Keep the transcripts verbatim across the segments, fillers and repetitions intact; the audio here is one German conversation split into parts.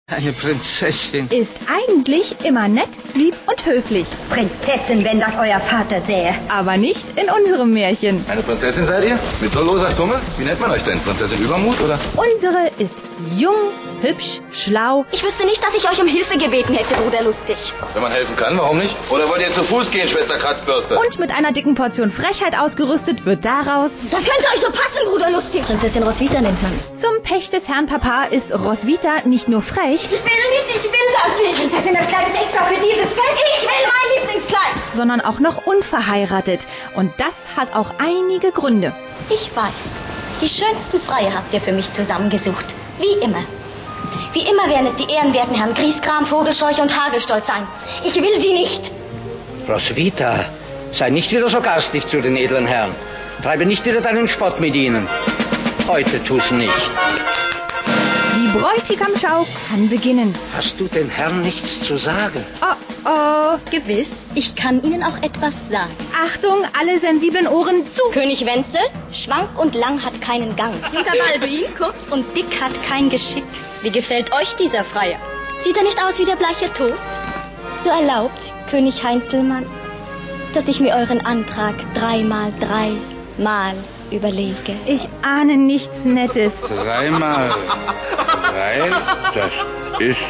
Eine Prinzessin ist eigentlich immer nett, lieb und höflich. Prinzessin, wenn das euer Vater sähe. Aber nicht in unserem Märchen. Eine Prinzessin seid ihr? Mit so loser Zunge? Wie nennt man euch denn? Prinzessin Übermut, oder? Unsere ist jung, hübsch, schlau. Ich wüsste nicht, dass ich euch um Hilfe gebeten hätte, Bruder Lustig. Wenn man helfen kann, warum nicht? Oder wollt ihr zu Fuß gehen, Schwester Kratzbürste? Und mit einer dicken Portion Frechheit ausgerüstet wird daraus... Das könnte euch so passen, Bruder Lustig. Prinzessin Roswitha nennt man mich. Zum Pech des Herrn Papa ist Roswitha nicht nur frech... Ich will nicht, ich will das nicht. Prinzessin, das Kleid ist extra für dieses Fest. Ich will mein Lieblingskleid. Sondern auch noch unverheiratet. Und das hat auch einige Gründe. Ich weiß, die schönsten Freier habt ihr für mich zusammengesucht. Wie immer. Wie immer werden es die ehrenwerten Herren Grieskram, Vogelscheuche und Hagelstolz sein. Ich will sie nicht. Roswitha, sei nicht wieder so garstig zu den edlen Herren. Treibe nicht wieder deinen Spott mit ihnen. Heute tu's nicht. Die Bräutigamschau kann beginnen. Hast du den Herrn nichts zu sagen? Oh, oh. Gewiss, ich kann Ihnen auch etwas sagen. Achtung, alle sensiblen Ohren zu. König Wenzel, schwank und lang hat keinen Gang. Junker Balduin, kurz und dick, hat kein Geschick. Wie gefällt euch dieser Freier? Sieht er nicht aus wie der bleiche Tod? So erlaubt, König Heinzelmann, dass ich mir euren Antrag dreimal dreimal überlege. Ich ahne nichts Nettes. Dreimal drei, das ist...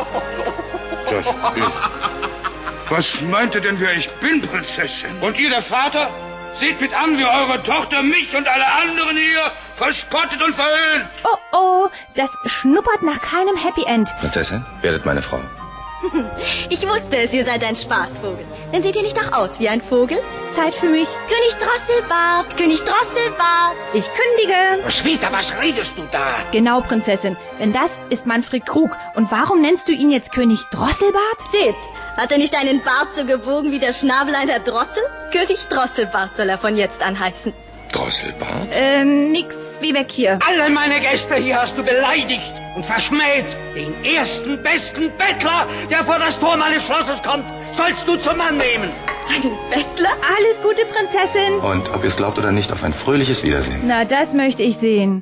Das ist... Was meint ihr denn, wer ich bin, Prinzessin? Und ihr, der Vater, seht mit an, wie eure Tochter mich und alle anderen hier verspottet und verhöhnt. Oh, oh, das schnuppert nach keinem Happy End. Prinzessin, werdet meine Frau. Ich wusste es, ihr seid ein Spaßvogel. Denn seht ihr nicht auch aus wie ein Vogel? Zeit für mich. König Drosselbart, König Drosselbart. Ich kündige. Roswitha, was redest du da? Genau, Prinzessin. Denn das ist Manfred Krug. Und warum nennst du ihn jetzt König Drosselbart? Seht, hat er nicht einen Bart so gebogen wie der Schnabel einer Drossel? König Drosselbart soll er von jetzt an heißen. Drosselbart? Äh, nix wie weg hier. Alle meine Gäste hier hast du beleidigt und verschmäht. Den ersten besten Bettler, der vor das Tor meines Schlosses kommt, sollst du zum Mann nehmen. Ein Bettler? Alles Gute, Prinzessin. Und ob ihr es glaubt oder nicht, auf ein fröhliches Wiedersehen. Na, das möchte ich sehen.